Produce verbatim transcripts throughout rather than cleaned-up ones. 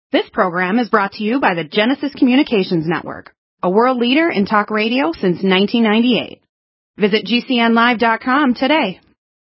This program is brought to you by the Genesis Communications Network, a world leader in talk radio since nineteen ninety-eight. Visit G C N live dot com today.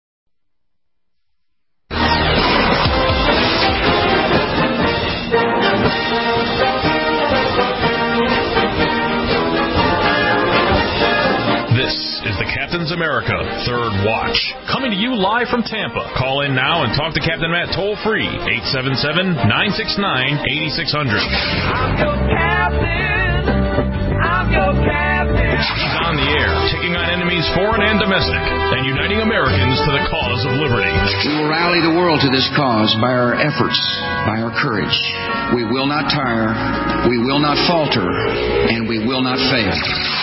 This is the Captain's America Third Watch, coming to you live from Tampa. Call in now and talk to Captain Matt toll-free, eight seven seven, nine six nine, eight six zero zero. I'm your captain. I'm your captain. He's on the air, taking on enemies foreign and domestic, and uniting Americans to the cause of liberty. We will rally the world to this cause by our efforts, by our courage. We will not tire, we will not falter, and we will not fail.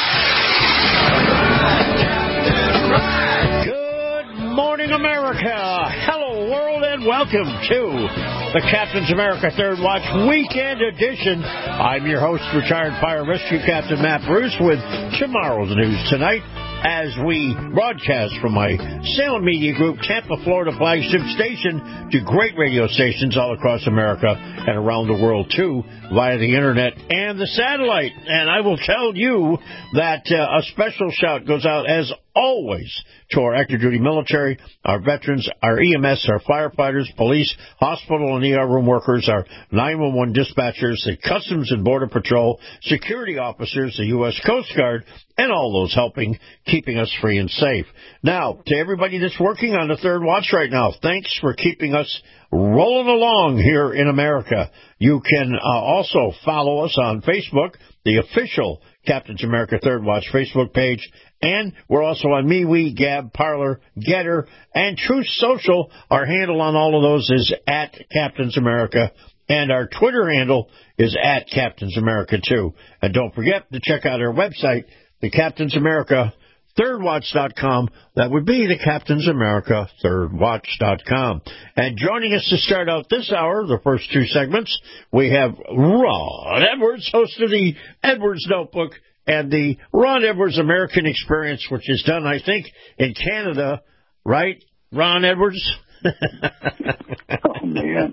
Good morning, America. Hello, world, and welcome to the Captain's America Third Watch Weekend Edition. I'm your host, retired Fire Rescue Captain Matt Bruce, with tomorrow's news tonight as we broadcast from my Salem Media Group, Tampa, Florida flagship station to great radio stations all across America and around the world, too, via the Internet and the satellite. And I will tell you that uh, a special shout goes out, as always, to our active duty military, our veterans, our E M S, our firefighters, police, hospital and E R room workers, our nine one one dispatchers, the Customs and Border Patrol, security officers, the U S Coast Guard, and all those helping keeping us free and safe. Now, to everybody that's working on the Third Watch right now, thanks for keeping us rolling along here in America. You can uh, also follow us on Facebook, the official Captain's America Third Watch Facebook page, and we're also on MeWe, Gab, Parler, Getter, and Truth Social. Our handle on all of those is at Captain's America, and our Twitter handle is at Captain's America, too. And don't forget to check out our website, the Captain's America Third Watch dot com. That would be the Captain's America Third Watch dot com. And joining us to start out this hour, the first two segments, we have Ron Edwards, host of the Edwards Notebook and the Ron Edwards American Experience, which is done, I think, in Canada, right, Ron Edwards? Oh, man.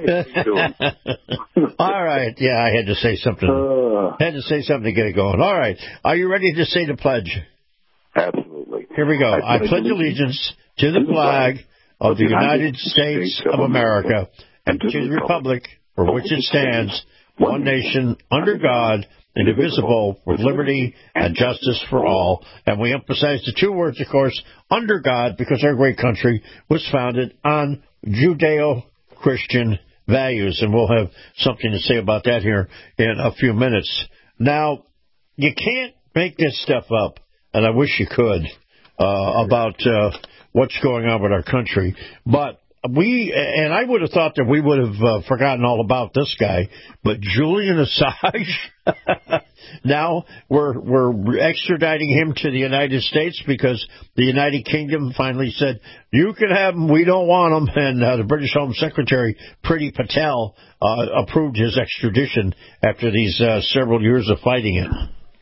All right. Yeah, I had to say something. Uh, had to say something to get it going. All right. Are you ready to say the pledge? Absolutely. Here we go. I, I pledge allegiance to the flag of the United States of America and to the republic for which it stands, one nation, under God, indivisible, with liberty and justice for all. And we emphasize the two words, of course, under God, because our great country was founded on Judeo-Christian values. And we'll have something to say about that here in a few minutes. Now, you can't make this stuff up, and I wish you could, uh, about uh, what's going on with our country. But we, and I would have thought that we would have uh, forgotten all about this guy, but Julian Assange, now we're we're extraditing him to the United States because the United Kingdom finally said, you can have him, we don't want him, and uh, the British Home Secretary, Priti Patel, uh, approved his extradition after these uh, several years of fighting it.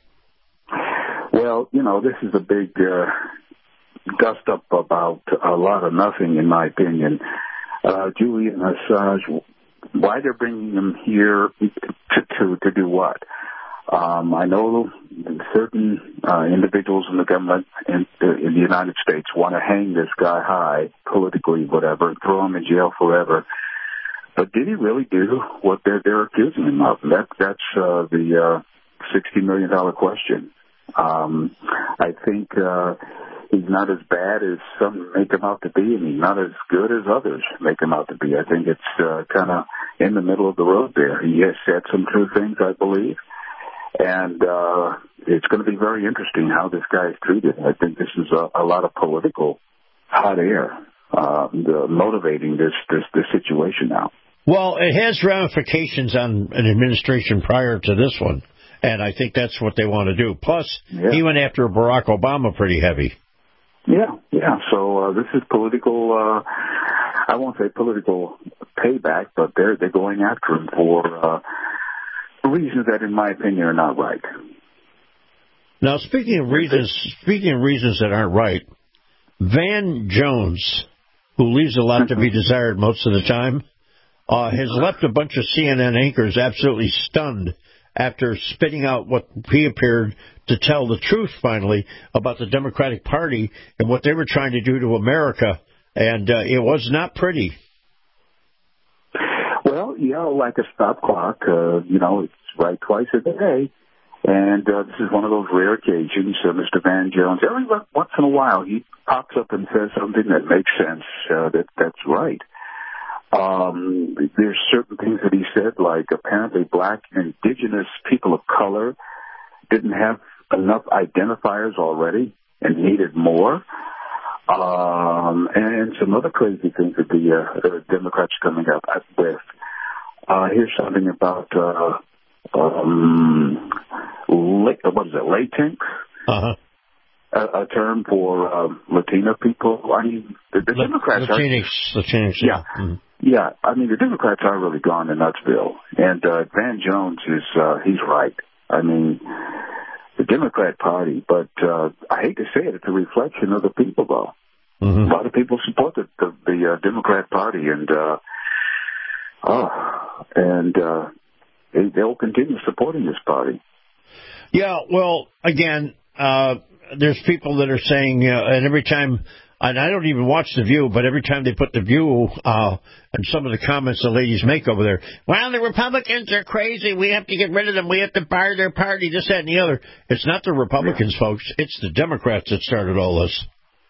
Well, you know, this is a big uh, dust up about a lot of nothing, in my opinion. Uh, Julian Assange, why they're bringing him here to to, to do what? Um, I know certain uh, individuals in the government in, in the United States want to hang this guy high, politically, whatever, throw him in jail forever. But did he really do what they're, they're accusing him of? That, that's uh, the uh, sixty million dollars question. Um, I think uh, he's not as bad as some make him out to be, and he's not as good as others make him out to be. I think it's uh, kind of in the middle of the road there. He has said some true things, I believe, and uh, it's going to be very interesting how this guy is treated. I think this is a, a lot of political hot air uh, the, motivating this, this, this situation now. Well, it has ramifications on an administration prior to this one. And I think that's what they want to do. Plus, yeah. He went after Barack Obama pretty heavy. Yeah, yeah. So uh, this is political, uh, I won't say political payback, but they're, they're going after him for uh, reasons that, in my opinion, are not right. Now, speaking of reasons, speaking of reasons that aren't right, Van Jones, who leaves a lot to be desired most of the time, uh, has left a bunch of C N N anchors absolutely stunned after spitting out what he appeared to tell the truth, finally, about the Democratic Party and what they were trying to do to America. And uh, it was not pretty. Well, you know, like a stop clock, uh, you know, it's right twice a day. And uh, this is one of those rare occasions. Uh, Mister Van Jones, every once in a while, he pops up and says something that makes sense, uh, that that's right. Um, there's certain things that he said, like apparently black and indigenous people of color didn't have enough identifiers already and needed more. Um, and some other crazy things that the uh, Democrats are coming up with. Uh, here's something about, uh, um, la- what is it, latinx? Uh-huh. A, a term for uh, Latino people. I mean, the, the La- Democrats Latinx, are... Latinx, yeah. yeah. Mm-hmm. Yeah, I mean, the Democrats are really gone to Nutsville. And uh, Van Jones is, uh, he's right. I mean, the Democrat Party, but uh, I hate to say it, it's a reflection of the people, though. Mm-hmm. A lot of people support the, the, the uh, Democrat Party, and uh, oh, and uh, they, they'll continue supporting this party. Yeah, well, again, uh, there's people that are saying, uh, and every time, and I don't even watch The View, but every time they put The View, uh, and some of the comments the ladies make over there, well, the Republicans are crazy, we have to get rid of them, we have to bar their party, this, that, and the other. It's not the Republicans, yeah. folks, it's the Democrats that started all this.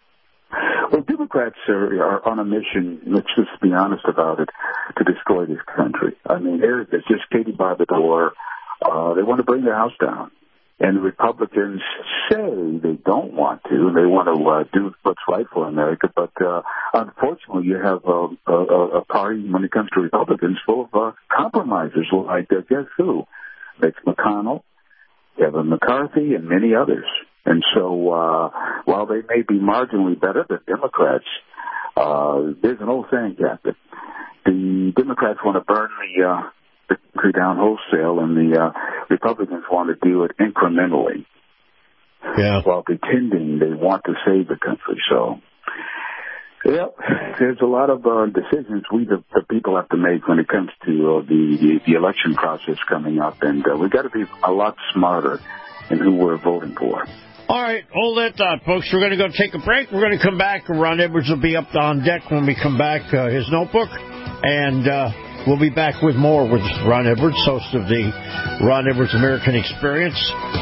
Well, Democrats are, are on a mission, let's just be honest about it, to destroy this country. I mean, they're, they're just skating by the door. Uh, they want to bring the house down. And the Republicans say they don't want to. They want to uh, do what's right for America. But uh, unfortunately, you have a, a, a party, when it comes to Republicans, full of uh, compromisers like, uh, guess who? Mitch McConnell, Kevin McCarthy, and many others. And so uh, while they may be marginally better than Democrats, uh, there's an old saying, Captain. The Democrats want to burn the... Uh, the country down wholesale, and the uh, Republicans want to do it incrementally, yeah, while pretending they want to save the country. So, yep, there's a lot of uh, decisions we, the, the people, have to make when it comes to uh, the, the the election process coming up, and uh, we've got to be a lot smarter in who we're voting for. All right, hold that thought, folks. We're going to go take a break. We're going to come back. Ron Edwards will be up on deck when we come back, uh, his notebook, and... Uh, We'll be back with more with Ron Edwards, host of the Ron Edwards American Experience.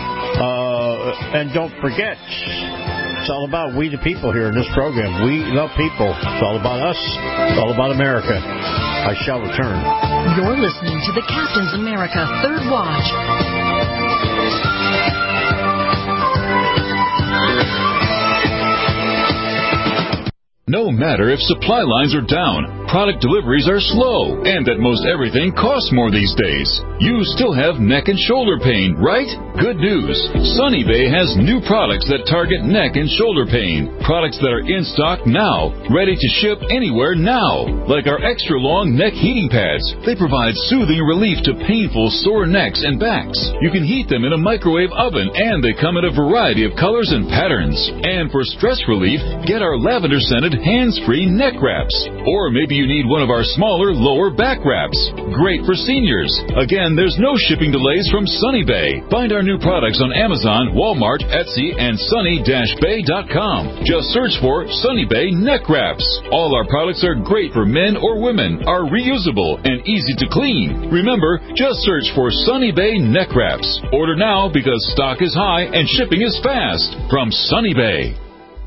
Uh, and don't forget, it's all about we the people here in this program. We love people. It's all about us. It's all about America. I shall return. You're listening to the Captain's America Third Watch. No matter if supply lines are down, product deliveries are slow, and that most everything costs more these days, you still have neck and shoulder pain, right? Good news. Sunny Bay has new products that target neck and shoulder pain. Products that are in stock now, ready to ship anywhere now. Like our extra long neck heating pads. They provide soothing relief to painful sore necks and backs. You can heat them in a microwave oven, and they come in a variety of colors and patterns. And for stress relief, get our lavender scented hands-free neck wraps. Or maybe you need one of our smaller lower back wraps. Great for seniors. Again, there's no shipping delays from Sunny Bay. Find our new products on Amazon, Walmart, Etsy, and sunny dash bay dot com. Just search for Sunny Bay neck wraps. All our products are great for men or women, are reusable, and easy to clean. Remember, just search for Sunny Bay neck wraps. Order now because stock is high and shipping is fast. From Sunny Bay.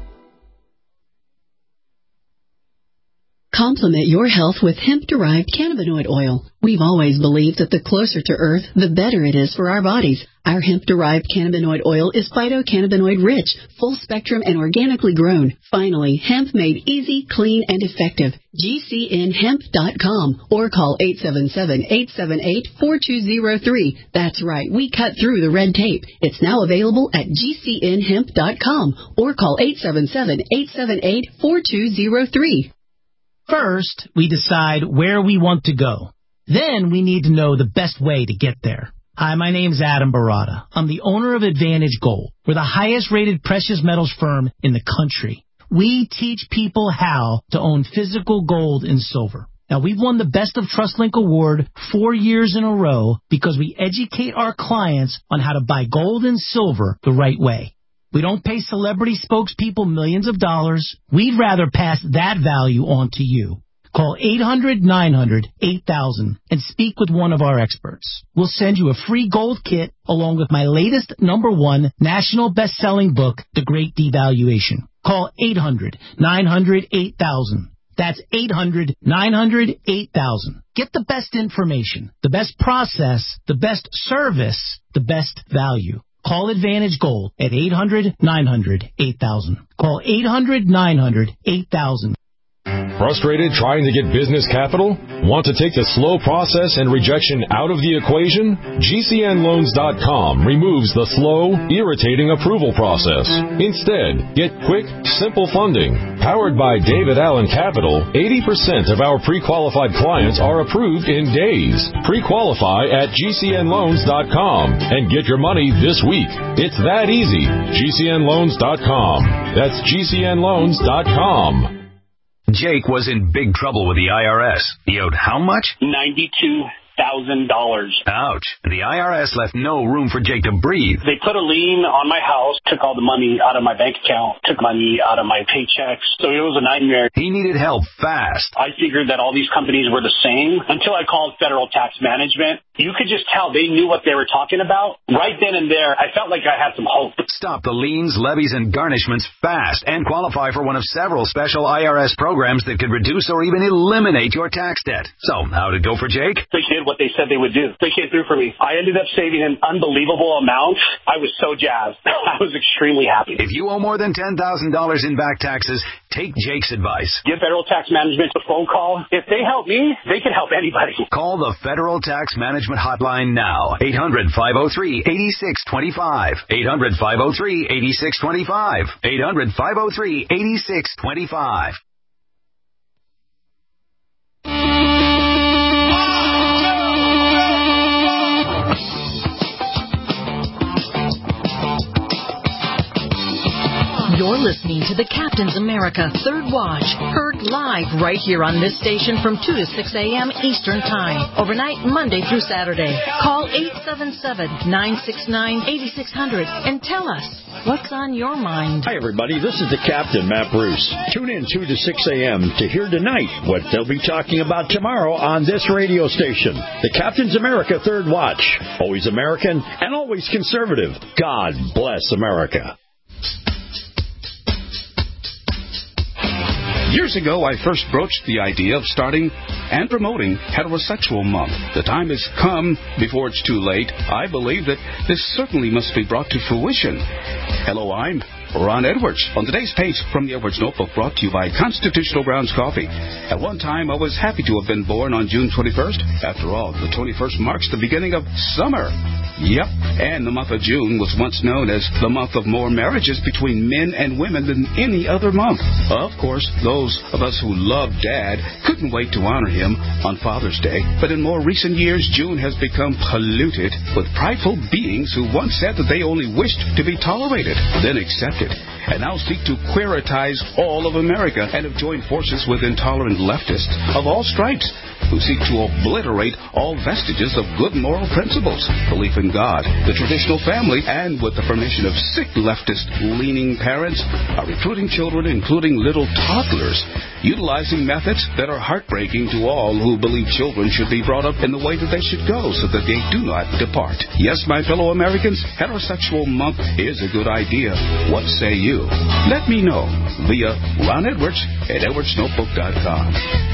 Complement your health with hemp-derived cannabinoid oil. We've always believed that the closer to Earth, the better it is for our bodies. Our hemp-derived cannabinoid oil is phytocannabinoid-rich, full-spectrum, and organically grown. Finally, hemp made easy, clean, and effective. G C N hemp dot com or call eight seven seven, eight seven eight, four two zero three. That's right, we cut through the red tape. It's now available at G C N hemp dot com or call eight seven seven, eight seven eight, four two zero three. First, we decide where we want to go. Then we need to know the best way to get there. Hi, my name's Adam Barada. I'm the owner of Advantage Gold. We're the highest-rated precious metals firm in the country. We teach people how to own physical gold and silver. Now, we've won the Best of TrustLink Award four years in a row because we educate our clients on how to buy gold and silver the right way. We don't pay celebrity spokespeople millions of dollars. We'd rather pass that value on to you. Call eight hundred nine hundred eight thousand and speak with one of our experts. We'll send you a free gold kit along with my latest number one national best-selling book, The Great Devaluation. Call eight hundred nine hundred eight thousand. That's eight hundred nine hundred eight thousand. Get the best information, the best process, the best service, the best value. Call Advantage Gold at eight hundred nine hundred eight thousand. Call eight hundred nine hundred eight thousand. Frustrated trying to get business capital? Want to take the slow process and rejection out of the equation? G C N loans dot com removes the slow, irritating approval process. Instead, get quick, simple funding. Powered by David Allen Capital, eighty percent of our pre-qualified clients are approved in days. Pre-qualify at G C N loans dot com and get your money this week. It's that easy. G C N loans dot com. That's G C N loans dot com. Jake was in big trouble with the I R S. He owed how much? ninety-two thousand dollars. Ouch. The I R S left no room for Jake to breathe. They put a lien on my house, took all the money out of my bank account, took money out of my paychecks. So it was a nightmare. He needed help fast. I figured that all these companies were the same until I called Federal Tax Management. You could just tell they knew what they were talking about. Right then and there, I felt like I had some hope. Stop the liens, levies, and garnishments fast and qualify for one of several special I R S programs that could reduce or even eliminate your tax debt. So, how'd it go for Jake? They did what they said they would do. They came through for me. I ended up saving an unbelievable amount. I was so jazzed. I was extremely happy. If you owe more than ten thousand dollars in back taxes, take Jake's advice. Give Federal Tax Management a phone call. If they help me, they can help anybody. Call the Federal Tax Management Hotline now. eight hundred five oh three eight six two five. eight hundred five oh three eight six two five. eight hundred five oh three eight six two five. You're listening to the Captain's America Third Watch, heard live right here on this station from two to six a.m. Eastern Time, overnight Monday through Saturday. Call eight seven seven nine six nine eight six zero zero and tell us what's on your mind. Hi, everybody. This is the Captain, Matt Bruce. Tune in two to six a.m. to hear tonight what they'll be talking about tomorrow on this radio station. The Captain's America Third Watch. Always American and always conservative. God bless America. Years ago, I first broached the idea of starting and promoting Heterosexual Month. The time has come before it's too late. I believe that this certainly must be brought to fruition. Hello, I'm Ron Edwards. On today's page from the Edwards Notebook, brought to you by Constitutional Grounds Coffee. At one time, I was happy to have been born on June twenty-first. After all, the twenty-first marks the beginning of summer. Yep, and the month of June was once known as the month of more marriages between men and women than any other month. Of course, those of us who love Dad couldn't wait to honor him on Father's Day. But in more recent years, June has become polluted with prideful beings who once said that they only wished to be tolerated, then accepted, and now seek to queeritize all of America and have joined forces with intolerant leftists of all stripes who seek to obliterate all vestiges of good moral principles, belief in God, the traditional family, and with the permission of sick leftist-leaning parents, are recruiting children, including little toddlers, utilizing methods that are heartbreaking to all who believe children should be brought up in the way that they should go so that they do not depart. Yes, my fellow Americans, Heterosexual Month is a good idea. What say you? Let me know via Ron Edwards at edwards notebook dot com.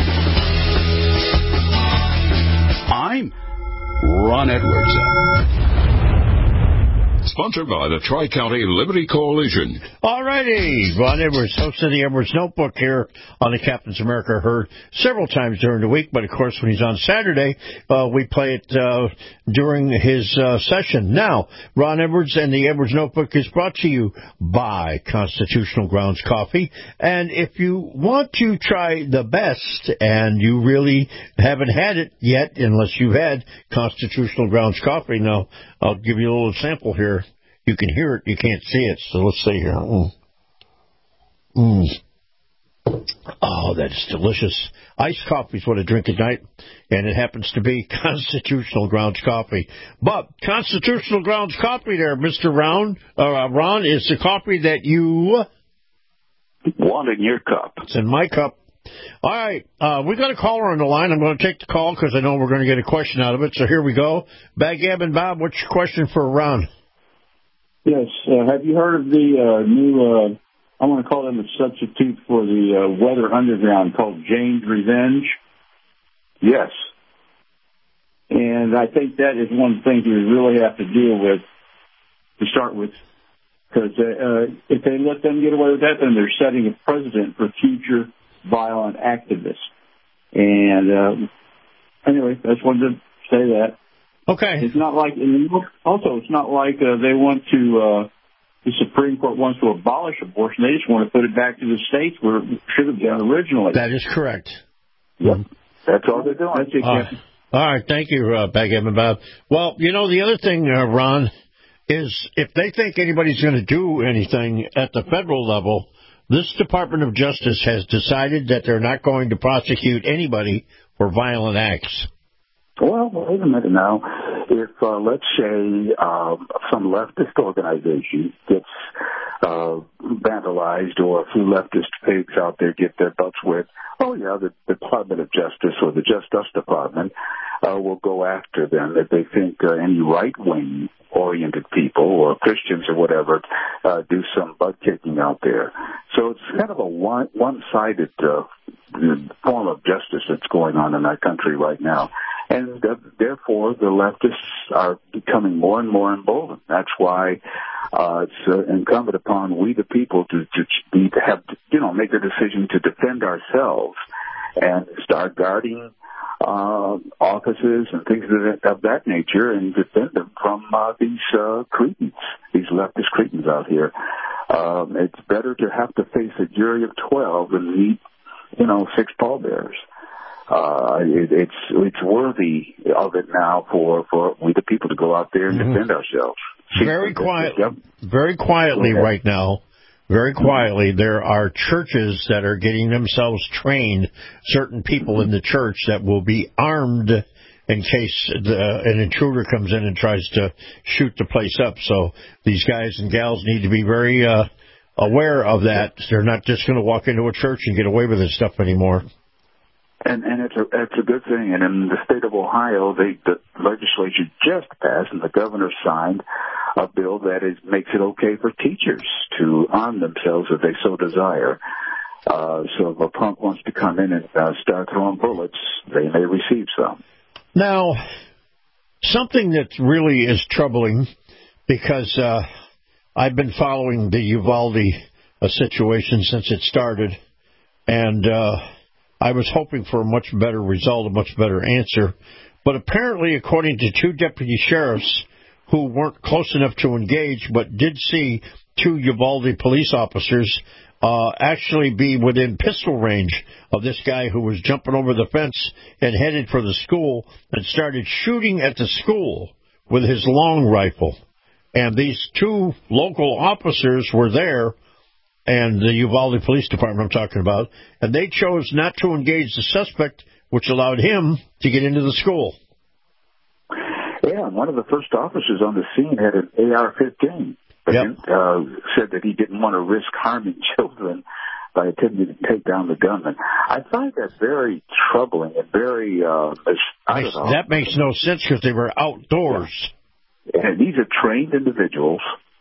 I'm Ron Edwards. Sponsored by the Tri-County Liberty Coalition. All righty. Ron Edwards, host of the Edwards Notebook here on the Captain's America, heard several times during the week. But, of course, when he's on Saturday, uh, we play it uh, during his uh, session. Now, Ron Edwards and the Edwards Notebook is brought to you by Constitutional Grounds Coffee. And if you want to try the best, and you really haven't had it yet, unless you've had Constitutional Grounds Coffee, now, I'll give you a little sample here. You can hear it, you can't see it, so let's see here. Mm. Mm. Oh, that's delicious. Iced coffee is what I drink at night, and it happens to be Constitutional Grounds coffee. But Constitutional Grounds coffee there, Mister Round, uh, Ron, is the coffee that you want in your cup. It's in my cup. All right, uh, we got a caller on the line. I'm going to take the call because I know we're going to get a question out of it. So here we go. Backgammon Bob, what's your question for Ron? Yes. Uh, have you heard of the uh, new, uh, I want to call them a substitute for the uh, Weather Underground called Jane's Revenge? Yes. And I think that is one of the things we really have to deal with to start with. Because uh, if they let them get away with that, then they're setting a precedent for future violent activists. And uh, anyway, I just wanted to say that. Okay. It's not like, and also, it's not like uh, they want to, uh, the Supreme Court wants to abolish abortion. They just want to put it back to the states where it should have been originally. That is correct. Yep. That's all they're doing. That's it, uh, all right. Thank you, uh, Backgammon Bob. Well, you know, the other thing, uh, Ron, is if they think anybody's going to do anything at the federal level, this Department of Justice has decided that they're not going to prosecute anybody for violent acts. Well, wait a minute now. If, uh, let's say, uh, some leftist organization gets uh, vandalized or a few leftist pigs out there get their butts whipped, oh, yeah, the Department of Justice or the Justice Department uh, will go after them if they think uh, any right-wing oriented people or Christians or whatever uh, do some butt kicking out there. So it's kind of a one, one-sided uh, form of justice that's going on in our country right now. And uh, therefore, the leftists are becoming more and more emboldened. That's why uh, it's uh, incumbent upon we, the people, to, to be to have you know make the decision to defend ourselves and start guarding uh, offices and things of that, of that nature, and defend them from uh, these uh, cretins, these leftist cretins out here. Um, it's better to have to face a jury of twelve than meet, you know, six pallbearers. Uh, it, it's it's worthy of it now for, for we the people to go out there and mm-hmm. defend ourselves. Very quiet, very quietly right now, very quietly, there are churches that are getting themselves trained, certain people in the church that will be armed in case the, an intruder comes in and tries to shoot the place up. So these guys and gals need to be very uh, aware of that. They're not just going to walk into a church and get away with this stuff anymore. And, and it's a it's a good thing. And in the state of Ohio, they, the legislature just passed, and the governor signed a bill that is makes it okay for teachers to arm themselves if they so desire. Uh, so if a punk wants to come in and uh, start throwing bullets, they may receive some. Now, something that really is troubling, because uh, I've been following the Uvalde uh, situation since it started, and uh, I was hoping for a much better result, a much better answer. But apparently, according to two deputy sheriffs who weren't close enough to engage but did see two Uvalde police officers uh, actually be within pistol range of this guy who was jumping over the fence and headed for the school and started shooting at the school with his long rifle. And these two local officers were there, and the Uvalde Police Department I'm talking about, and they chose not to engage the suspect, which allowed him to get into the school. Yeah, one of the first officers on the scene had an A R fifteen. Yep. Uh, said that he didn't want to risk harming children by attempting to take down the gunman. I find that very troubling and very... Uh, I makes, don't know. That makes no sense because they were outdoors. Yeah. And these are trained individuals.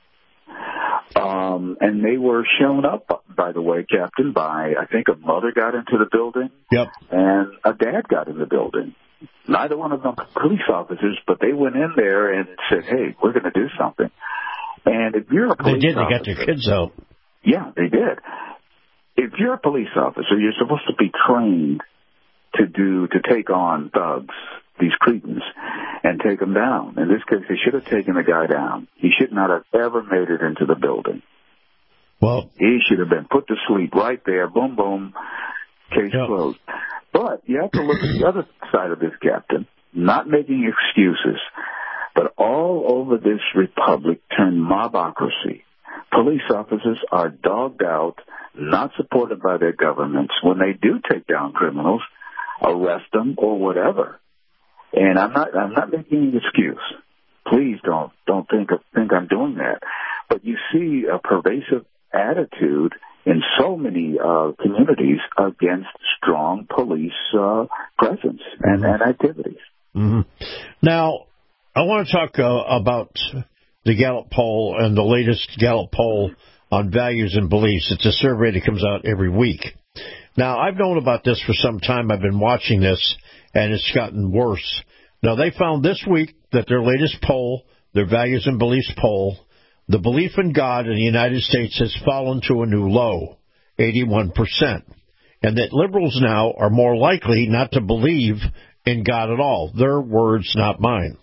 Um, and they were shown up, by the way, Captain, by, I think a mother got into the building. Yep. And a dad got in the building. Neither one of them police officers, but they went in there and said, hey, we're going to do something. And if you're a police They did. officer, They got their kids out. Yeah, they did. If you're a police officer, you're supposed to be trained to do, to take on thugs, these cretins, and take them down. In this case, they should have taken the guy down. He should not have ever made it into the building. Well, he should have been put to sleep right there. Boom, boom. Case yep. closed. But you have to look at the other side of this, Captain. Not making excuses, but all over this republic turned mobocracy. Police officers are dogged out. not supported by their governments, when they do take down criminals, arrest them or whatever. And I'm not I'm not making an excuse. Please don't don't think of, think I'm doing that. But you see a pervasive attitude in so many uh, communities against strong police uh, presence and, and activities. Mm-hmm. Now, I want to talk uh, about the Gallup poll and the latest Gallup poll on values and beliefs. It's a survey that comes out every week. Now, I've known about this for some time. I've been watching this, and it's gotten worse. Now, they found this week that their latest poll, their values and beliefs poll, the belief in God in the United States has fallen to a new low, eighty-one percent, and that liberals now are more likely not to believe in God at all. Their words, not mine.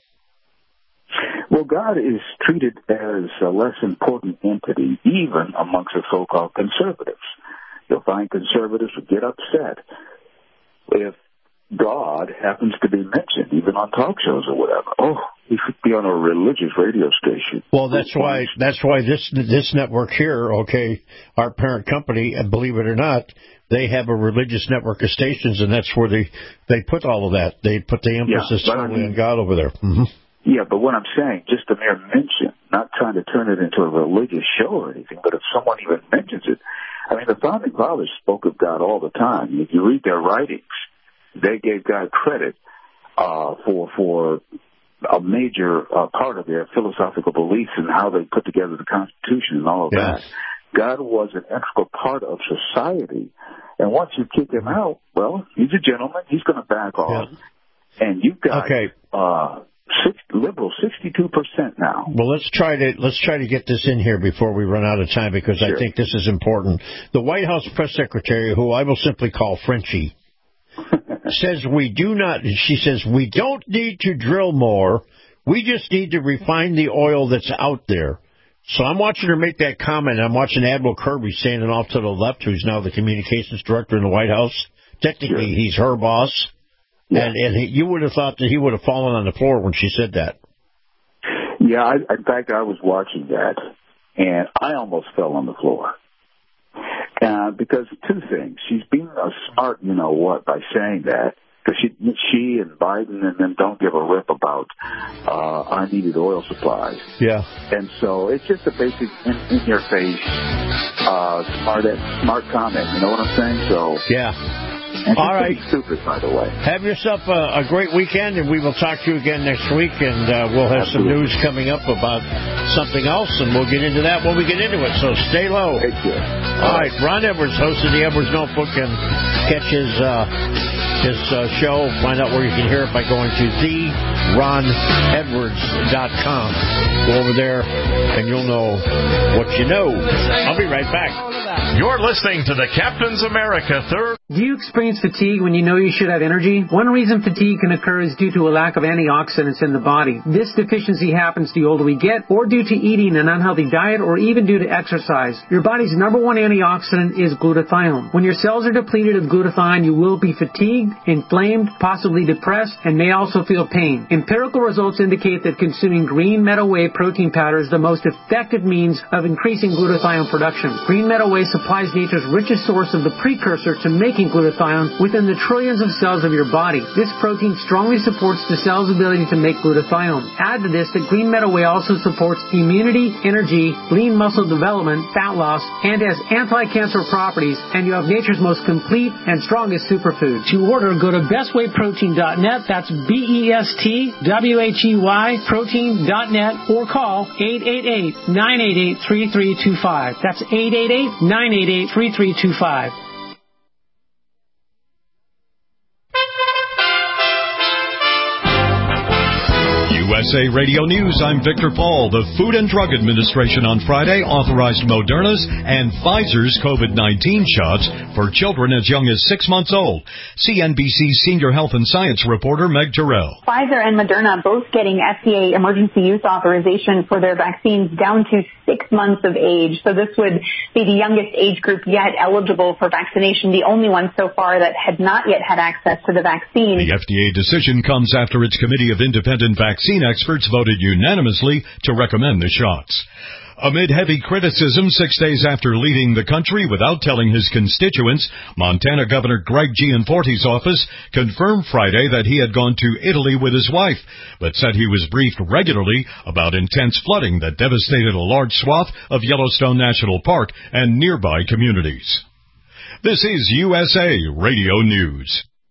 Well, God is treated as a less important entity, even amongst the so-called conservatives. You'll find conservatives who get upset if God happens to be mentioned, even on talk shows or whatever. Oh, he should be on a religious radio station. Well, that's why that's why this this network here, okay, our parent company, and believe it or not, they have a religious network of stations, and that's where they, they put all of that. They put the emphasis yeah, totally I mean, on God over there. Mm-hmm. Yeah, but what I'm saying, just a mere mention, not trying to turn it into a religious show or anything, but if someone even mentions it, I mean, the Founding Fathers spoke of God all the time. If you read their writings, they gave God credit uh, for for a major uh, part of their philosophical beliefs and how they put together the Constitution and all of yeah. that. God was an integral part of society, and once you kick him out, well, he's a gentleman. He's going to back off, yeah. and you've got okay. uh, six, liberal sixty-two percent now. Well, let's try to let's try to get this in here before we run out of time, because sure. I think this is important. The White House press secretary, who I will simply call Frenchie, says we do not. She says we don't need to drill more. We just need to refine the oil that's out there. So I'm watching her make that comment. I'm watching Admiral Kirby standing off to the left, who's now the communications director in the White House. Technically, sure. he's her boss. Yeah. And, and he, you would have thought that he would have fallen on the floor when she said that. Yeah, I, in fact, I was watching that, and I almost fell on the floor. Uh, because two things. She's being a smart, you know what, by saying that. Because she, she and Biden and them don't give a rip about uh, unneeded oil supplies. Yeah. And so it's just a basic in, in your face uh, smart smart comment. You know what I'm saying? So yeah. And all right. Stupid, by the way. Have yourself a, a great weekend, and we will talk to you again next week, and uh, we'll have Absolutely. some news coming up about something else, and we'll get into that when we get into it. So stay low. Thank you. All, all right. right. Ron Edwards, host of the Edwards Notebook, and catch his uh, his uh, show. Find out where you can hear it by going to the ron edwards dot com. Go over there, and you'll know what you know. I'll be right back. You're listening to the Captain's America Third. Do you experience fatigue when you know you should have energy? One reason fatigue can occur is due to a lack of antioxidants in the body. This deficiency happens the older we get, or due to eating an unhealthy diet, or even due to exercise. Your body's number one antioxidant is glutathione. When your cells are depleted of glutathione, you will be fatigued, inflamed, possibly depressed, and may also feel pain. Empirical results indicate that consuming green meadow whey protein powder is the most effective means of increasing glutathione production. Green meadow whey supplies nature's richest source of the precursor to making glutathione within the trillions of cells of your body. This protein strongly supports the cell's ability to make glutathione. Add to this that green meadow whey also supports immunity, energy, lean muscle development, fat loss, and has anti-cancer properties, and you have nature's most complete and strongest superfood. To order, go to best whey protein dot net. That's B E S T W H E Y protein dot net, or call eight eight eight, nine eight eight, three three two five. That's eight eight eight, nine eight eight, three three two five. U S A Radio News, I'm Victor Paul. The Food and Drug Administration on Friday authorized Moderna's and Pfizer's COVID nineteen shots for children as young as six months old. C N B C's senior health and science reporter Meg Terrell. Pfizer and Moderna both getting F D A emergency use authorization for their vaccines down to six months of age. So this would be the youngest age group yet eligible for vaccination, the only one so far that had not yet had access to the vaccine. The F D A decision comes after its committee of independent vaccine experts voted unanimously to recommend the shots. Amid heavy criticism six days after leaving the country without telling his constituents, Montana Governor Greg Gianforte's office confirmed Friday that he had gone to Italy with his wife, but said he was briefed regularly about intense flooding that devastated a large swath of Yellowstone National Park and nearby communities. This is U S A Radio News.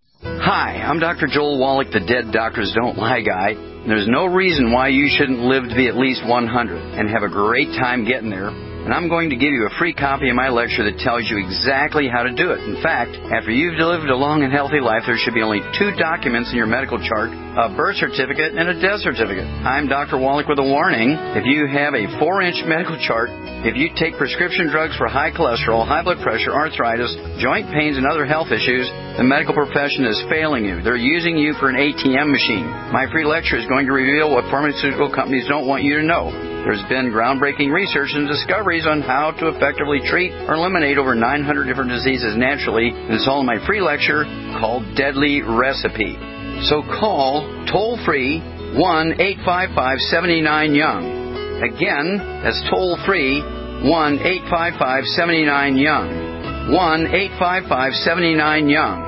Hi, I'm Doctor Joel Wallach, the Dead Doctors Don't Lie guy. There's no reason why you shouldn't live to be at least one hundred and have a great time getting there. And I'm going to give you a free copy of my lecture that tells you exactly how to do it. In fact, after you've lived a long and healthy life, there should be only two documents in your medical chart, a birth certificate and a death certificate. I'm Doctor Wallach with a warning. If you have a four-inch medical chart, if you take prescription drugs for high cholesterol, high blood pressure, arthritis, joint pains, and other health issues, the medical profession is failing you. They're using you for an A T M machine. My free lecture is going to reveal what pharmaceutical companies don't want you to know. There's been groundbreaking research and discoveries on how to effectively treat or eliminate over nine hundred different diseases naturally, and it's all in my free lecture called Deadly Recipe. So call toll-free one eight five five, seven nine, young. Again, that's toll-free one eight five five, seven nine, young. one eight five five, seven nine, young.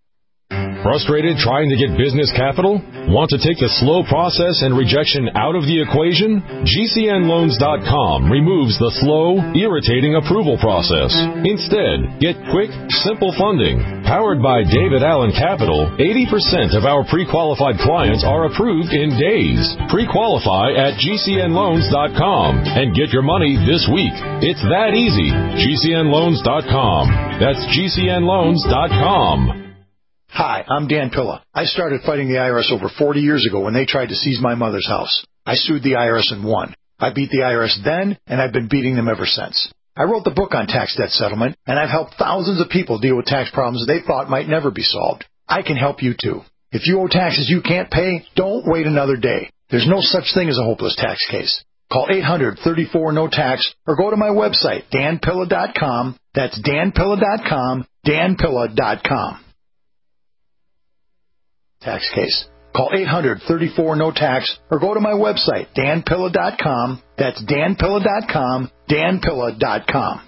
Frustrated trying to get business capital? Want to take the slow process and rejection out of the equation? G C N loans dot com removes the slow, irritating approval process. Instead, get quick, simple funding. Powered by David Allen Capital, eighty percent of our pre-qualified clients are approved in days. Pre-qualify at G C N loans dot com and get your money this week. It's that easy. G C N loans dot com. That's G C N loans dot com. Hi, I'm Dan Pilla. I started fighting the I R S over forty years ago when they tried to seize my mother's house. I sued the I R S and won. I beat the I R S then, and I've been beating them ever since. I wrote the book on tax debt settlement, and I've helped thousands of people deal with tax problems they thought might never be solved. I can help you too. If you owe taxes you can't pay, don't wait another day. There's no such thing as a hopeless tax case. Call eight hundred, thirty-four, no tax or go to my website, dan pilla dot com. That's dan pilla dot com, dan pilla dot com. Tax case. Call eight hundred, thirty-four, no tax or go to my website, dan pilla dot com. That's dan pilla dot com, dan pilla dot com.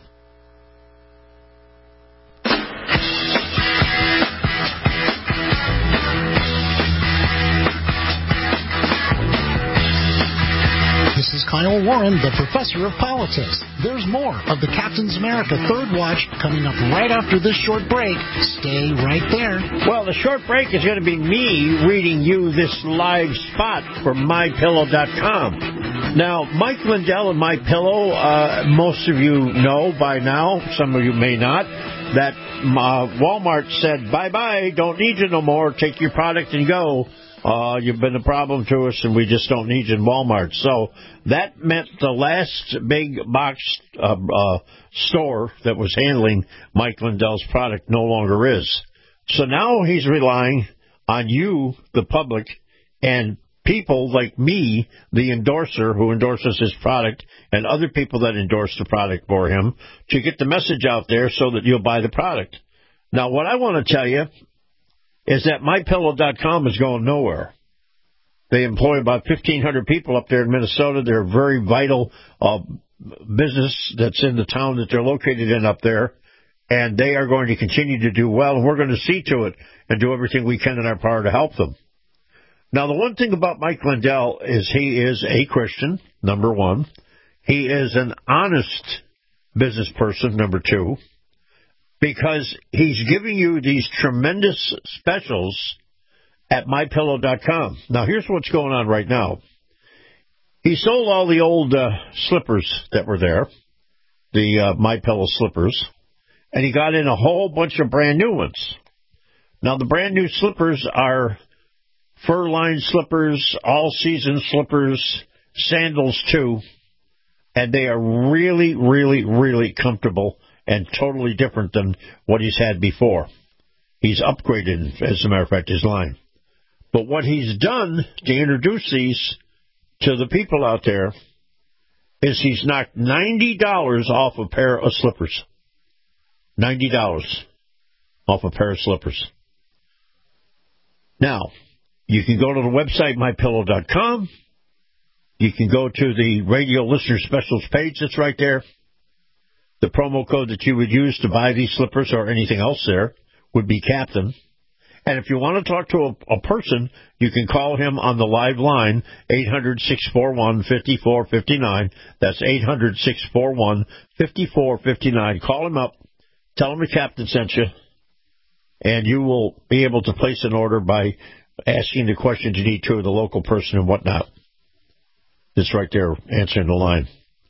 This is Kyle Warren, the professor of politics. There's more of the Captain's America Third Watch coming up right after this short break. Stay right there. Well, the short break is going to be me reading you this live spot from my pillow dot com. Now, Mike Lindell and MyPillow, uh, most of you know by now, some of you may not, that uh, Walmart said, bye-bye, don't need you no more, take your product and go. Uh, you've been a problem to us, and we just don't need you in Walmart. So that meant the last big box uh, uh, store that was handling Mike Lindell's product no longer is. So now he's relying on you, the public, and people like me, the endorser who endorses his product, and other people that endorse the product for him, to get the message out there so that you'll buy the product. Now, what I want to tell you is that my pillow dot com is going nowhere. They employ about fifteen hundred people up there in Minnesota. They're a very vital uh, business that's in the town that they're located in up there, and they are going to continue to do well, and we're going to see to it and do everything we can in our power to help them. Now, the one thing about Mike Lindell is he is a Christian, number one. He is an honest business person, number two, because he's giving you these tremendous specials at my pillow dot com. Now, here's what's going on right now. He sold all the old uh, slippers that were there, the uh, MyPillow slippers, and he got in a whole bunch of brand new ones. Now, the brand new slippers are fur-lined slippers, all-season slippers, sandals too, and they are really, really, really comfortable and totally different than what he's had before. He's upgraded, as a matter of fact, his line. But what he's done to introduce these to the people out there is he's knocked ninety dollars off a pair of slippers. ninety dollars off a pair of slippers. Now, you can go to the website, my pillow dot com, You can go to the radio listener specials page that's right there. The promo code that you would use to buy these slippers or anything else there would be Captain. And if you want to talk to a, a person, you can call him on the live line, eight hundred, six four one, five four five nine. That's eight hundred, six four one, five four five nine. Call him up. Tell him the Captain sent you. And you will be able to place an order by asking the questions you need to of the local person and whatnot. It's right there answering the line.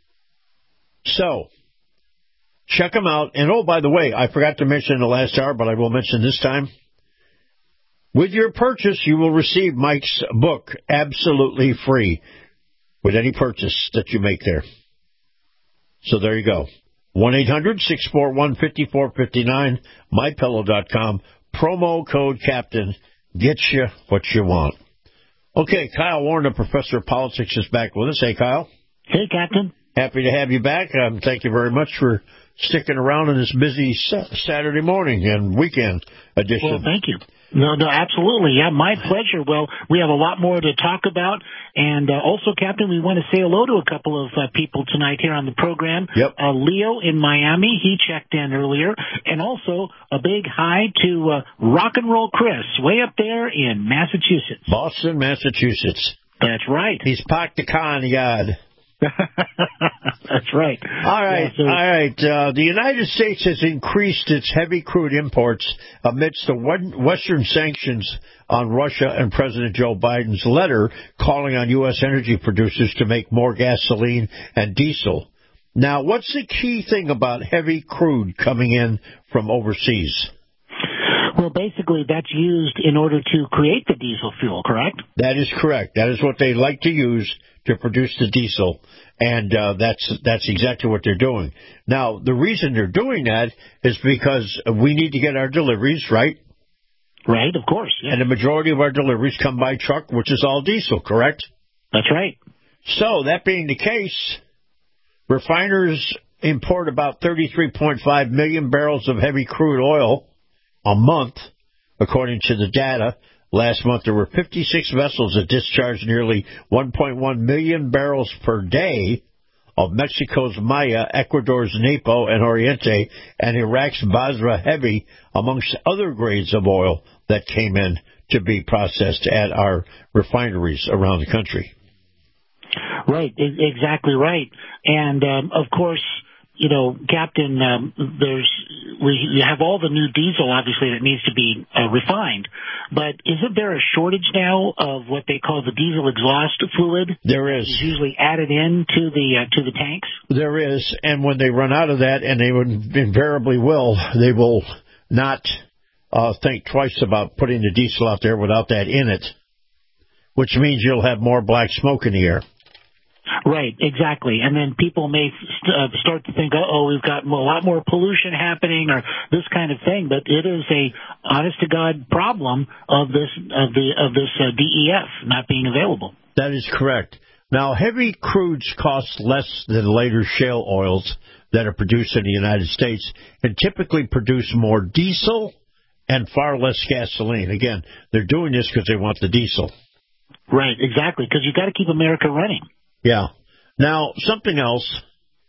So, check them out. And, oh, by the way, I forgot to mention in the last hour, but I will mention this time. With your purchase, you will receive Mike's book absolutely free with any purchase that you make there. So there you go. one eight hundred, six four one, five four five nine, my pillow dot com. Promo code Captain gets you what you want. Okay, Kyle Warren, the professor of politics, is back with us. Hey, Kyle. Hey, Captain. Happy to have you back. Um, thank you very much for sticking around in this busy Saturday morning and weekend edition. Well, thank you. No, no, absolutely. Yeah, my pleasure. Well, we have a lot more to talk about. And uh, also, Captain, we want to say hello to a couple of uh, people tonight here on the program. Yep. Uh, Leo in Miami, he checked in earlier. And also a big hi to uh, Rock and Roll Chris, way up there in Massachusetts. Boston, Massachusetts. That's right. He's parked the car in the yard. That's right. All right, yeah, so, all right. Uh, the United States has increased its heavy crude imports amidst the Western sanctions on Russia and President Joe Biden's letter calling on U S energy producers to make more gasoline and diesel. Now, what's the key thing about heavy crude coming in from overseas? Well, basically, that's used in order to create the diesel fuel, correct? That is correct. That is what they like to use to produce the diesel, and uh, that's that's exactly what they're doing. Now, the reason they're doing that is because we need to get our deliveries, right? Right, of course. Yeah. And the majority of our deliveries come by truck, which is all diesel, correct? That's right. So, that being the case, refiners import about thirty-three point five million barrels of heavy crude oil a month, according to the data. Last month, there were fifty-six vessels that discharged nearly one point one million barrels per day of Mexico's Maya, Ecuador's Napo and Oriente, and Iraq's Basra Heavy, amongst other grades of oil that came in to be processed at our refineries around the country. Right, exactly right. And, um, of course, you know, Captain, um, there's we you have all the new diesel, obviously, that needs to be uh, refined. But isn't there a shortage now of what they call the diesel exhaust fluid? There is. It's usually added in to the uh, to the tanks. There is, and when they run out of that, and they would invariably will, they will not uh, think twice about putting the diesel out there without that in it, which means you'll have more black smoke in the air. Right, exactly. And then people may st- uh, start to think, oh, we've got a lot more pollution happening or this kind of thing. But it is a honest-to-God problem of this of the of this uh, D E F not being available. That is correct. Now, heavy crudes cost less than later shale oils that are produced in the United States and typically produce more diesel and far less gasoline. Again, they're doing this because they want the diesel. Right, exactly, because you've got to keep America running. Yeah. Now, something else.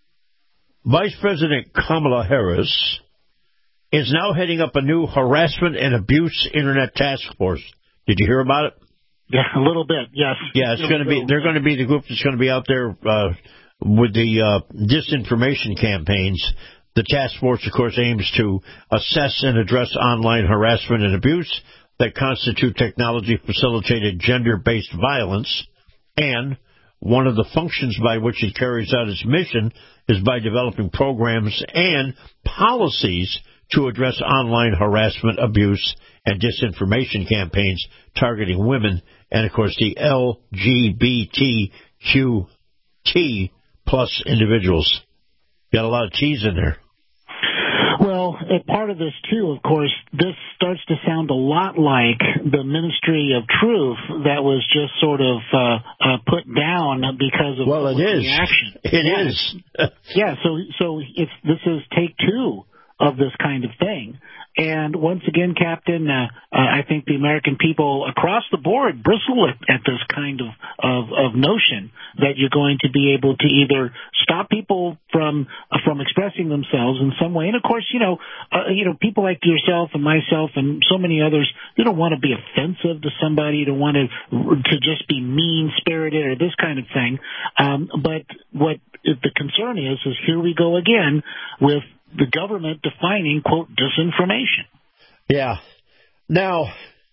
Vice President Kamala Harris is now heading up a new harassment and abuse internet task force. Did you hear about it? Yeah, a little bit, yes. Yeah, it's going to be. They're going to be the group that's going to be out there uh, with the uh, disinformation campaigns. The task force, of course, aims to assess and address online harassment and abuse that constitute technology-facilitated gender-based violence, and one of the functions by which it carries out its mission is by developing programs and policies to address online harassment, abuse, and disinformation campaigns targeting women and, of course, the L G B T Q T plus individuals. Got a lot of T's in there. Well, a part of this, too, of course, this starts to sound a lot like the Ministry of Truth that was just sort of uh, uh, put down because of well, it is. reaction. It yeah. is. yeah, so so it's, this is take two of this kind of thing. And once again, Captain, uh, uh, I think the American people across the board bristle at, at this kind of, of, of notion that you're going to be able to either stop people from uh, from expressing themselves in some way. And, of course, you know, uh, you know, people like yourself and myself and so many others, you don't want to be offensive to somebody. You don't want to, to just be mean-spirited or this kind of thing. Um, but what the concern is, is here we go again with the government defining, quote, disinformation. Yeah. Now,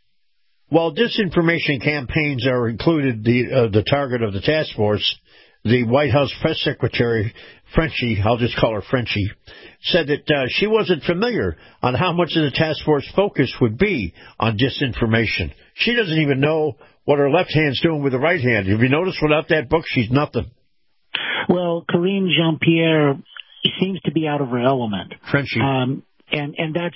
while disinformation campaigns are included the uh, the target of the task force, the White House press secretary, Frenchie, I'll just call her Frenchie, said that uh, she wasn't familiar on how much of the task force focus would be on disinformation. She doesn't even know what her left hand's doing with the right hand. Have you noticed without that book, she's nothing? Well, Karine Jean-Pierre seems to be out of her element. Frenchie. Um, and, and that's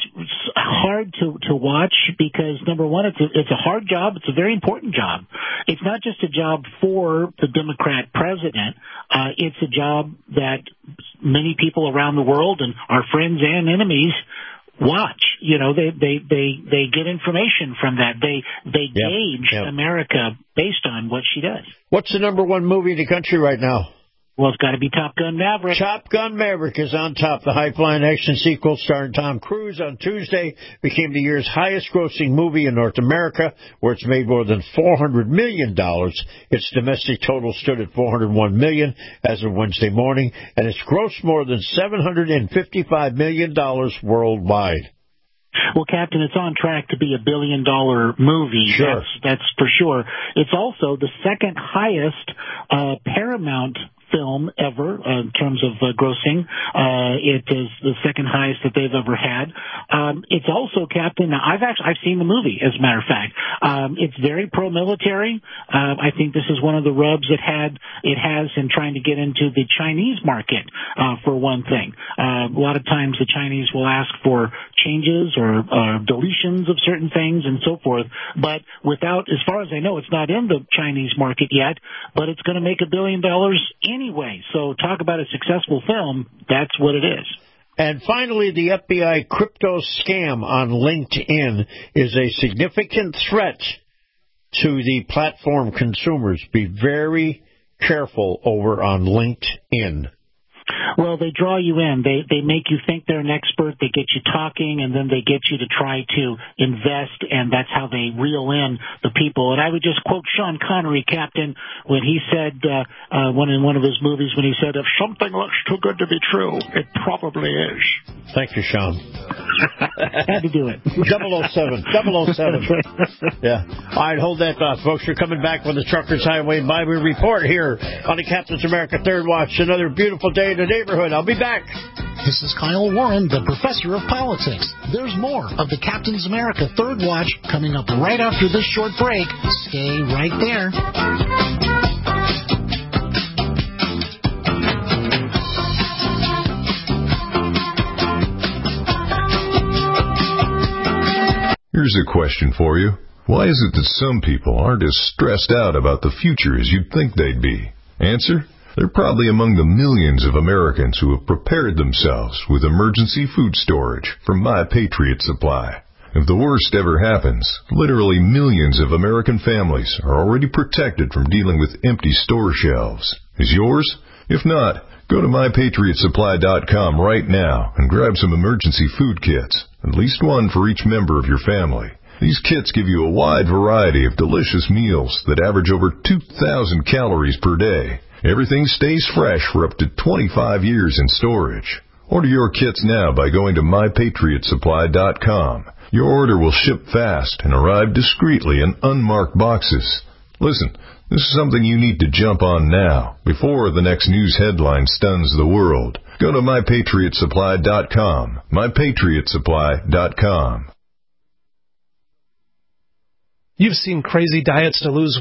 hard to, to watch because, number one, it's a, it's a hard job. It's a very important job. It's not just a job for the Democrat president. Uh, it's a job that many people around the world and our friends and enemies watch. You know, they, they, they, they get information from that. They, they yep. gauge yep. America based on what she does. What's the number one movie in the country right now? Well, it's got to be Top Gun Maverick. Top Gun Maverick is on top. The high-flying action sequel starring Tom Cruise on Tuesday became the year's highest-grossing movie in North America, where it's made more than four hundred million dollars. Its domestic total stood at four hundred one million dollars as of Wednesday morning, and it's grossed more than seven hundred fifty-five million dollars worldwide. Well, Captain, it's on track to be a billion-dollar movie. Sure. That's, that's for sure. It's also the second highest uh, Paramount film ever uh, in terms of uh, grossing. Uh, it is the second highest that they've ever had. Um, it's also, Captain, now I've actually I've seen the movie, as a matter of fact. Um, it's very pro-military. Uh, I think this is one of the rubs it had it has in trying to get into the Chinese market, uh, for one thing. Uh, a lot of times the Chinese will ask for changes or uh, deletions of certain things and so forth, but without, as far as I know, it's not in the Chinese market yet, but it's going to make a billion dollars in Anyway, so talk about a successful film, that's what it is. And finally, the F B I crypto scam on LinkedIn is a significant threat to the platform consumers. Be very careful over on LinkedIn. Well, they draw you in. They they make you think they're an expert. They get you talking, and then they get you to try to invest, and that's how they reel in the people. And I would just quote Sean Connery, Captain, when he said, uh, uh, one in one of his movies, when he said, if something looks too good to be true, it probably is. Thank you, Sean. Had to do it. double oh seven. double oh seven. Yeah. All right, hold that thought, folks. You're coming back with the Truckers Highway and Byway Report here on the Captain's America Third Watch. Another beautiful day in the neighborhood. I'll be back. This is Kyle Warren, the Professor of Politics. There's more of the Captain's America Third Watch coming up right after this short break. Stay right there. Here's a question for you. Why is it that some people aren't as stressed out about the future as you'd think they'd be? Answer? They're probably among the millions of Americans who have prepared themselves with emergency food storage from My Patriot Supply. If the worst ever happens, literally millions of American families are already protected from dealing with empty store shelves. Is yours? If not, go to my patriot supply dot com right now and grab some emergency food kits, at least one for each member of your family. These kits give you a wide variety of delicious meals that average over two thousand calories per day. Everything stays fresh for up to twenty-five years in storage. Order your kits now by going to my patriot supply dot com. Your order will ship fast and arrive discreetly in unmarked boxes. Listen, this is something you need to jump on now, before the next news headline stuns the world. Go to my patriot supply dot com. my patriot supply dot com. You've seen crazy diets to lose weight.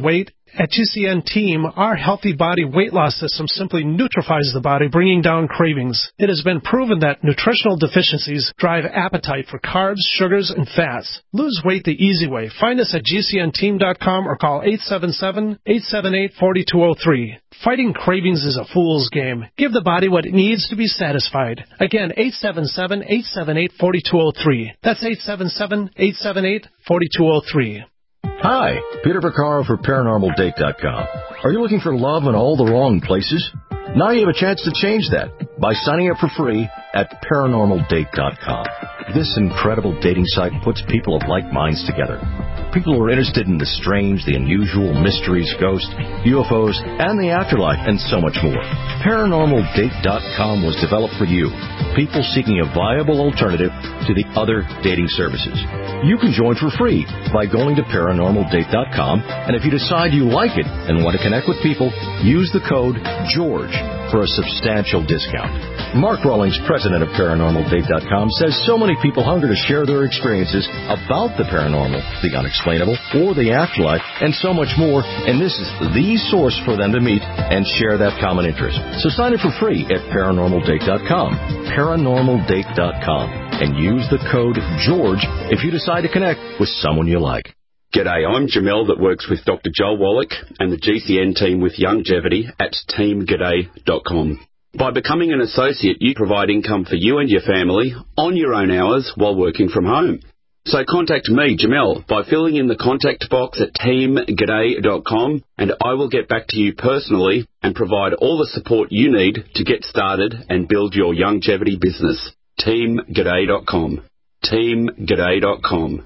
At G C N Team, our Healthy Body Weight Loss System simply neutralizes the body, bringing down cravings. It has been proven that nutritional deficiencies drive appetite for carbs, sugars, and fats. Lose weight the easy way. Find us at G C N team dot com or call eight seven seven, eight seven eight, four two zero three. Fighting cravings is a fool's game. Give the body what it needs to be satisfied. Again, eight seven seven, eight seven eight, four two zero three. That's eight seven seven, eight seven eight, four two zero three. Hi, Peter Vaccaro for Paranormal Date dot com. Are you looking for love in all the wrong places? Now you have a chance to change that by signing up for free at Paranormal Date dot com. This incredible dating site puts people of like minds together. People who are interested in the strange, the unusual, mysteries, ghosts, U F Os, and the afterlife, and so much more. Paranormal Date dot com was developed for you, people seeking a viable alternative to the other dating services. You can join for free by going to Paranormal Date dot com, and if you decide you like it and want to connect with people, use the code GEORGE for a substantial discount. Mark Rawlings, president of Paranormal Date dot com, says so many people hunger to share their experiences about the paranormal, the unexplainable, or the afterlife, and so much more, and this is the source for them to meet and share that common interest. So sign up for free at Paranormal Date dot com, Paranormal Date dot com, and use the code GEORGE if you decide to connect with someone you like. G'day, I'm Jamel that works with Doctor Joel Wallach and the G C N team with Longevity at team g'day dot com. By becoming an associate, you provide income for you and your family on your own hours while working from home. So contact me, Jamel, by filling in the contact box at team g'day dot com, and I will get back to you personally and provide all the support you need to get started and build your longevity business. team g'day dot com. team g'day dot com.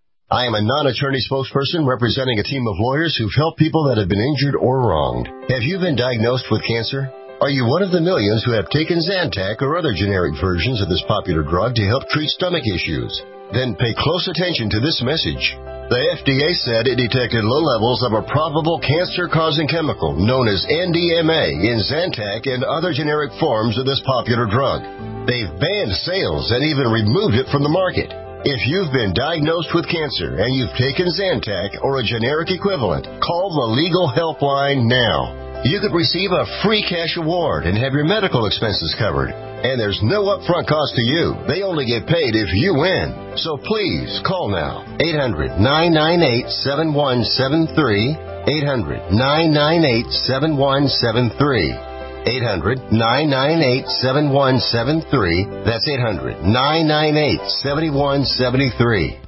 I am a non-attorney spokesperson representing a team of lawyers who've helped people that have been injured or wronged. Have you been diagnosed with cancer? Are you one of the millions who have taken Zantac or other generic versions of this popular drug to help treat stomach issues? Then pay close attention to this message. The F D A said it detected low levels of a probable cancer-causing chemical known as N D M A in Zantac and other generic forms of this popular drug. They've banned sales and even removed it from the market. If you've been diagnosed with cancer and you've taken Zantac or a generic equivalent, call the legal helpline now. You could receive a free cash award and have your medical expenses covered. And there's no upfront cost to you. They only get paid if you win. So please call now. eight hundred, nine nine eight, seven one seven three. eight hundred, nine nine eight, seven one seven three. eight hundred, nine nine eight, seven one seven three. That's eight hundred, nine nine eight, seven one seven three.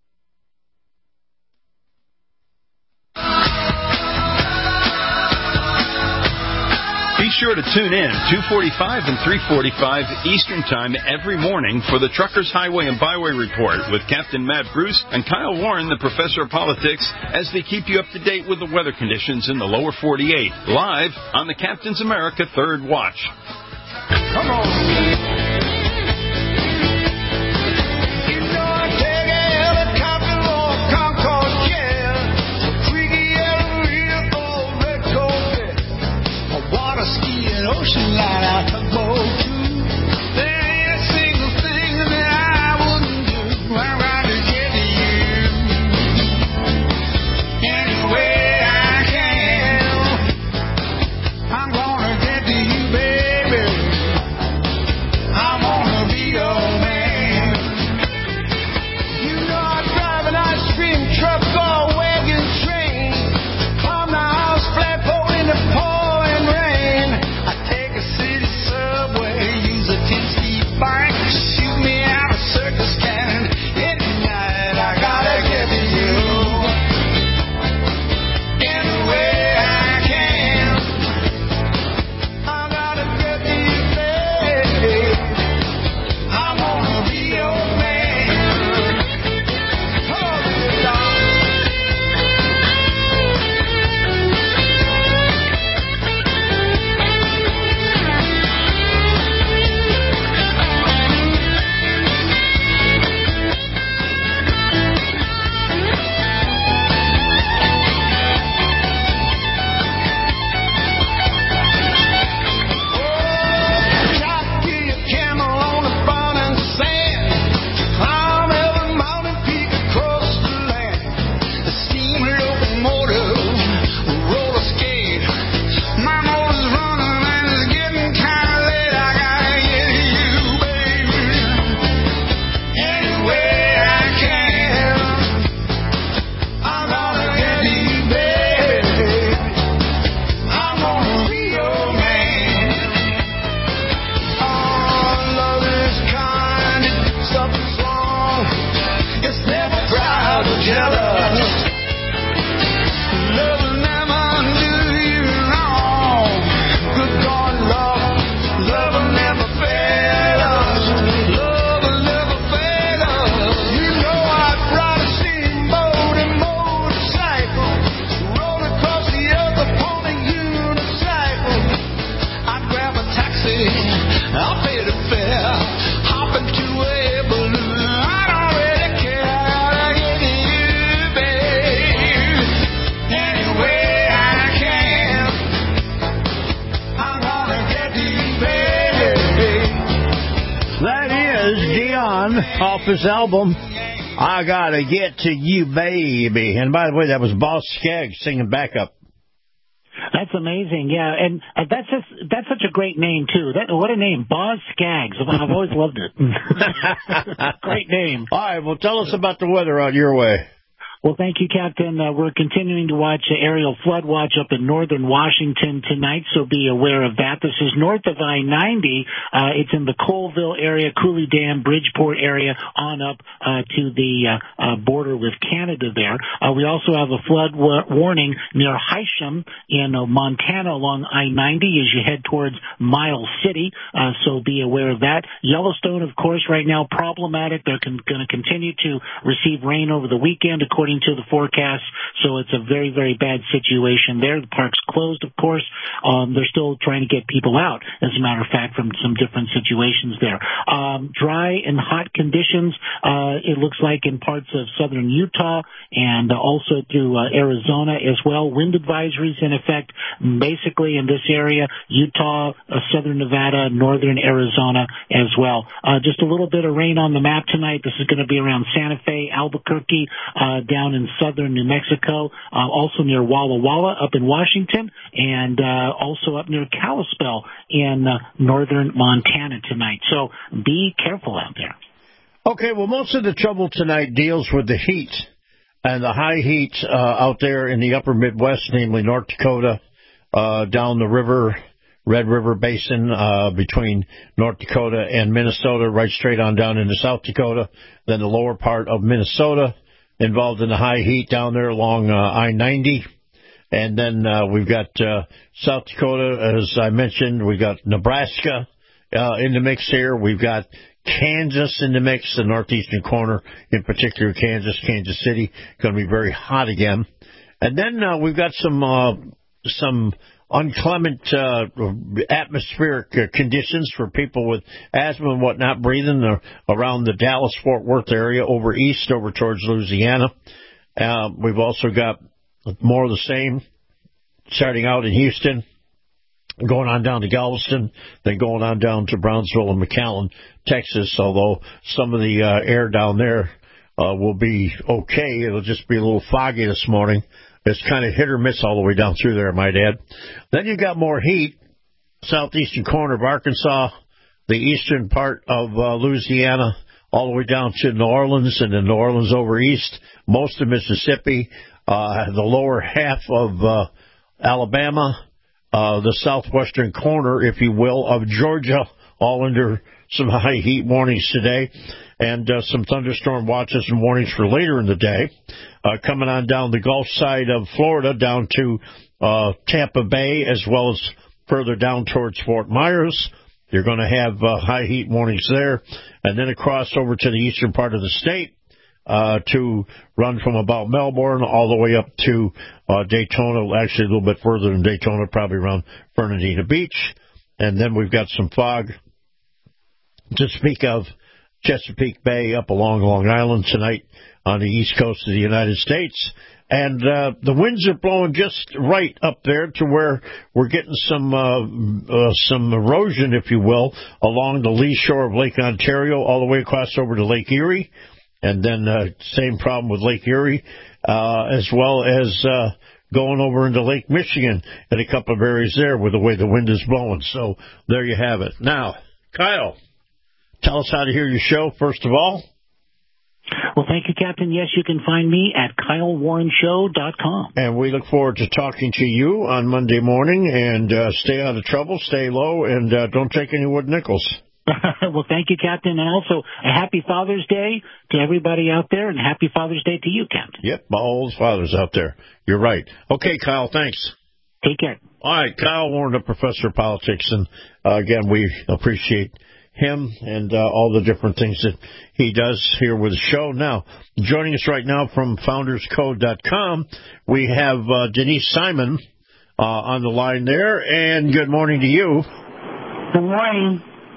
Be sure to tune in two forty-five and three forty-five Eastern Time every morning for the Truckers Highway and Byway Report with Captain Matt Bruce and Kyle Warren, the Professor of Politics, as they keep you up to date with the weather conditions in the lower forty-eight, live on the Captain's America Third Watch. Come on. Ocean line out to boat too. There ain't a single thing that I wouldn't do. I'm trying to get to you any way I can. I'm gonna get to you, baby. I wanna be your man. You know I drive an ice cream truck or wagon train. Climb the house flagpole in the pouring rain. pretty fair. Hopping to a balloon, I don't really care. I gotta get to you, babe. Any way I can, I'm gonna get to you, baby. That is Dion off his album, I Gotta Get to You, Baby. And by the way, that was Boss Skaggs singing backup. That's amazing, yeah, and uh, that's just, that's such a great name too. That what a name, Boz Skaggs. I've always loved it. Great name. All right, well, tell us about the weather out your way. Well, thank you, Captain. Uh, we're continuing to watch uh, aerial flood watch up in northern Washington tonight, so be aware of that. This is north of I ninety. Uh, it's in the Colville area, Cooley Dam, Bridgeport area, on up uh, to the uh, uh, border with Canada there. Uh, we also have a flood wa- warning near Hysham in uh, Montana along I ninety as you head towards Miles City, uh, so be aware of that. Yellowstone, of course, right now problematic. They're con- going to continue to receive rain over the weekend, according to the forecast, so it's a very, very bad situation there. The park's closed, of course. Um, they're still trying to get people out, as a matter of fact, from some different situations there. Um, dry and hot conditions, uh, it looks like in parts of southern Utah and uh, also through uh, Arizona as well. Wind advisories in effect basically in this area, Utah, uh, southern Nevada, northern Arizona as well. Uh, just a little bit of rain on the map tonight. This is going to be around Santa Fe, Albuquerque, uh, down in southern New Mexico, uh, also near Walla Walla up in Washington, and uh, also up near Kalispell in uh, northern Montana tonight. So be careful out there. Okay, well, most of the trouble tonight deals with the heat and the high heat uh, out there in the upper Midwest, namely North Dakota, uh, down the river, Red River Basin, uh, between North Dakota and Minnesota, right straight on down into South Dakota, then the lower part of Minnesota, involved in the high heat down there along uh, I ninety. And then uh, we've got uh, South Dakota, as I mentioned. We've got Nebraska uh, in the mix here. We've got Kansas in the mix, the northeastern corner, in particular Kansas, Kansas City, going to be very hot again. And then uh, we've got some uh, some inclement uh, atmospheric uh, conditions for people with asthma and whatnot breathing uh, around the Dallas-Fort Worth area, over east, over towards Louisiana. Uh, we've also got more of the same, starting out in Houston, going on down to Galveston, then going on down to Brownsville and McAllen, Texas, although some of the uh, air down there uh, will be okay. It'll just be a little foggy this morning. It's kind of hit or miss all the way down through there, might add. Then you got more heat, southeastern corner of Arkansas, the eastern part of uh, Louisiana, all the way down to New Orleans, and then New Orleans over east, most of Mississippi, uh, the lower half of uh, Alabama, uh, the southwestern corner, if you will, of Georgia, all under some high heat warnings today, and uh, some thunderstorm watches and warnings for later in the day. Uh, coming on down the Gulf side of Florida, down to uh, Tampa Bay, as well as further down towards Fort Myers. You're going to have uh, high heat warnings there. And then across over to the eastern part of the state uh, to run from about Melbourne all the way up to uh, Daytona, actually a little bit further than Daytona, probably around Fernandina Beach. And then we've got some fog to speak of, Chesapeake Bay up along Long Island tonight on the east coast of the United States. And uh, the winds are blowing just right up there to where we're getting some uh, uh, some erosion, if you will, along the lee shore of Lake Ontario all the way across over to Lake Erie. And then uh, same problem with Lake Erie, uh, as well as uh, going over into Lake Michigan in a couple of areas there with the way the wind is blowing. So there you have it. Now, Kyle, tell us how to hear your show, first of all. Well, thank you, Captain. Yes, you can find me at Kyle Warren Show dot com. And we look forward to talking to you on Monday morning. And uh, stay out of trouble, stay low, and uh, don't take any wood nickels. Well, thank you, Captain. And also, a happy Father's Day to everybody out there, and happy Father's Day to you, Captain. Yep, all the fathers out there. You're right. Okay, Kyle, thanks. Take care. All right, Kyle Warren, the Professor of Politics. And, uh, again, we appreciate him and uh, all the different things that he does here with the show. Now, joining us right now from Founders Code dot com, we have uh, Denise Simon uh, on the line there. And good morning to you. Good morning.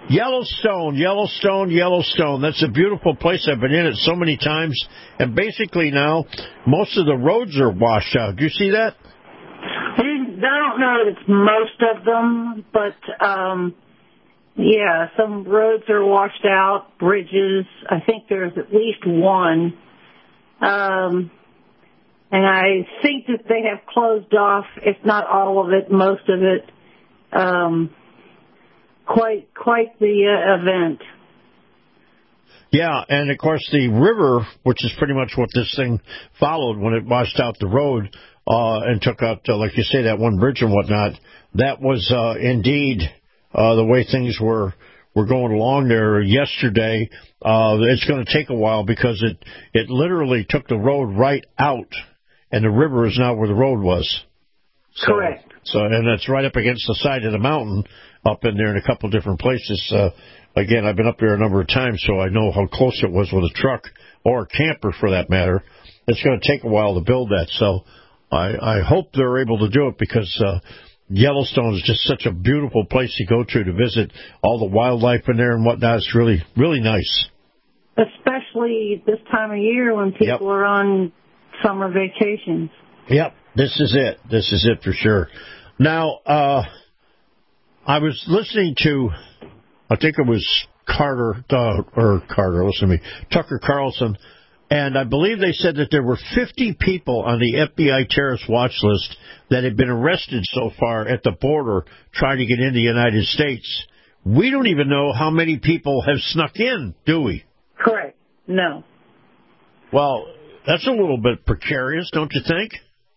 Yellowstone, Yellowstone, Yellowstone. That's a beautiful place. I've been in it so many times. And basically now, most of the roads are washed out. Do you see that? I don't know that it's most of them, but, um, yeah, some roads are washed out, bridges. I think there's at least one. Um, and I think that they have closed off, if not all of it, most of it. Um, quite, quite the uh, event. Yeah, and of course the river, which is pretty much what this thing followed when it washed out the road uh, and took out, uh, like you say, that one bridge and whatnot, that was uh, indeed uh, the way things were were going along there yesterday. Uh, it's going to take a while because it, it literally took the road right out, and the river is now where the road was. So, Correct. So, and it's right up against the side of the mountain up in there in a couple of different places. Uh, again, I've been up there a number of times, so I know how close it was with a truck or a camper for that matter. It's going to take a while to build that. So I, I hope they're able to do it because uh, Yellowstone is just such a beautiful place to go to to visit all the wildlife in there and whatnot. It's really, really nice. Especially this time of year when people yep. are on summer vacations. Yep, this is it. This is it for sure. Now, uh, I was listening to, I think it was Carter, uh, or Carter, listen to me, Tucker Carlson, and I believe they said that there were fifty people on the F B I terrorist watch list that had been arrested so far at the border trying to get into the United States. We don't even know how many people have snuck in, do we? Correct. No. Well, that's a little bit precarious, don't you think?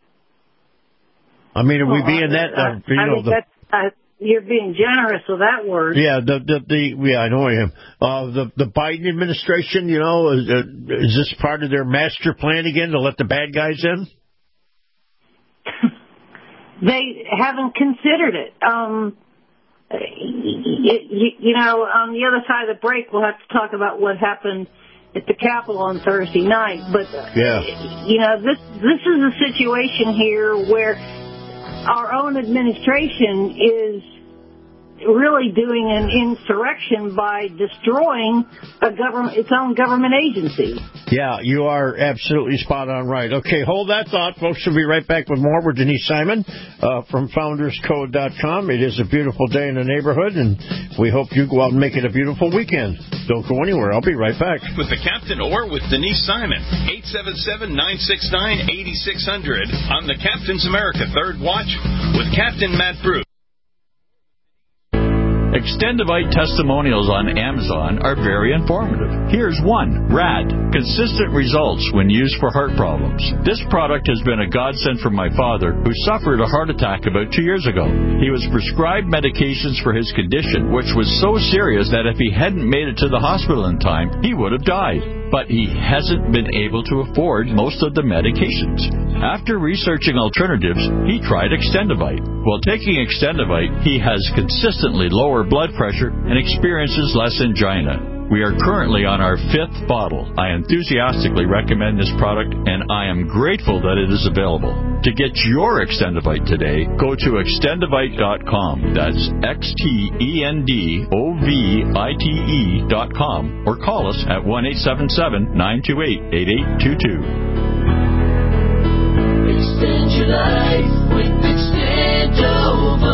I mean, are well, we being that, uh, you I know, think the... that's, uh, you're being generous with that word. Yeah, the the, the yeah, I know I am. Uh, the the Biden administration, you know, is, uh, is this part of their master plan again to let the bad guys in? They haven't considered it. Um, you, you, you know, on the other side of the break, we'll have to talk about what happened at the Capitol on Thursday night. But yeah, you know, this this is a situation here where our own administration is really doing an insurrection by destroying a government, its own government agency. Yeah, you are absolutely spot on right. Okay, hold that thought, folks. We'll be right back with more with Denise Simon uh, from founders code dot com. It is a beautiful day in the neighborhood, and we hope you go out and make it a beautiful weekend. Don't go anywhere. I'll be right back. With the Captain or with Denise Simon, eight seven seven, nine six nine, eight six zero zero on the Captain's America Third Watch with Captain Matt Bruce. Extendivite testimonials on Amazon are very informative. Here's one. Rad. Consistent results when used for heart problems. This product has been a godsend for my father, who suffered a heart attack about two years ago. He was prescribed medications for his condition, which was so serious that if he hadn't made it to the hospital in time, he would have died. But he hasn't been able to afford most of the medications. After researching alternatives, he tried Extendivite. While taking Extendivite, he has consistently lower blood pressure and experiences less angina. We are currently on our fifth bottle. I enthusiastically recommend this product, and I am grateful that it is available. To get your Extendivite today, go to extendivite dot com. That's X T E N D O V I T E dot com, or call us at one eight seven seven, nine two eight, eight eight two two. Extend your life with Extendovite.